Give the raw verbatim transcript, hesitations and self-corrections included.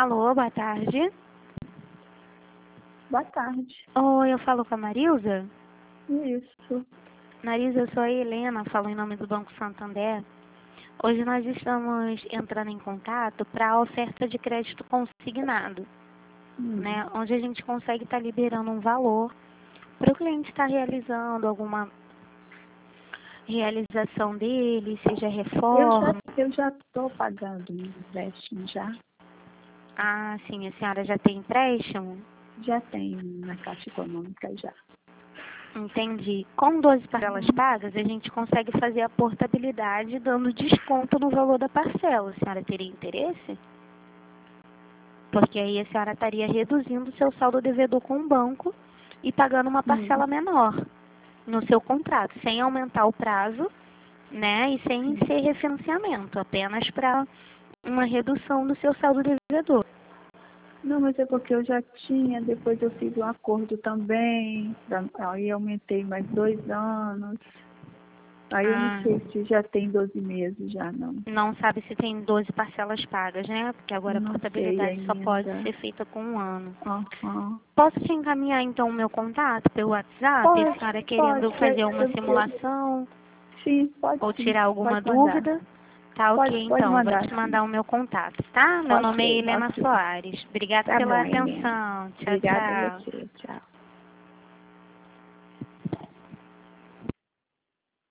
Alô, boa tarde. Boa tarde. Oi, eu falo com a Marilza? Isso. Marilza, eu sou a Helena, falo em nome do Banco Santander. Hoje nós estamos entrando em contato para a oferta de crédito consignado, Hum. né? Onde a gente consegue estar liberando um valor para o cliente estar realizando alguma realização dele, seja Eu já reforma. eu já estou pagando um empréstimo já. Ah, sim, a senhora já tem empréstimo? Já tenho na Caixa Econômica já. Entendi. Com doze parcelas Uhum. pagas, a gente consegue fazer a portabilidade dando desconto no valor da parcela. A senhora teria interesse? Porque aí a senhora estaria reduzindo o seu saldo devedor com o banco e pagando uma parcela Hum. menor no seu contrato, sem aumentar o prazo, né? E sem Sim. ser refinanciamento, apenas para uma redução do seu saldo devedor. Não, mas é porque eu já tinha, depois eu fiz um acordo também, pra- aí aumentei mais dois anos. Aí eu não Ah, sei se já tem doze meses já, não. não sabe se tem doze parcelas pagas, né? Porque agora a Não sei portabilidade só pode ainda. ser feita com um ano. Aham. Posso te encaminhar então o meu contato pelo WhatsApp? A Pode, senhora querendo pode, que fazer uma eu, eu, simulação sim, pode ou sim, tirar alguma pode mandar. dúvida? Tá Pode, ok, pode então. Vou mandar te sim. mandar o meu contato, tá? Meu nome é Ok, Helena ok. Soares. Obrigada Tá pela bom, Helena. atenção. Tchau, Obrigada a tchau. você. Tchau.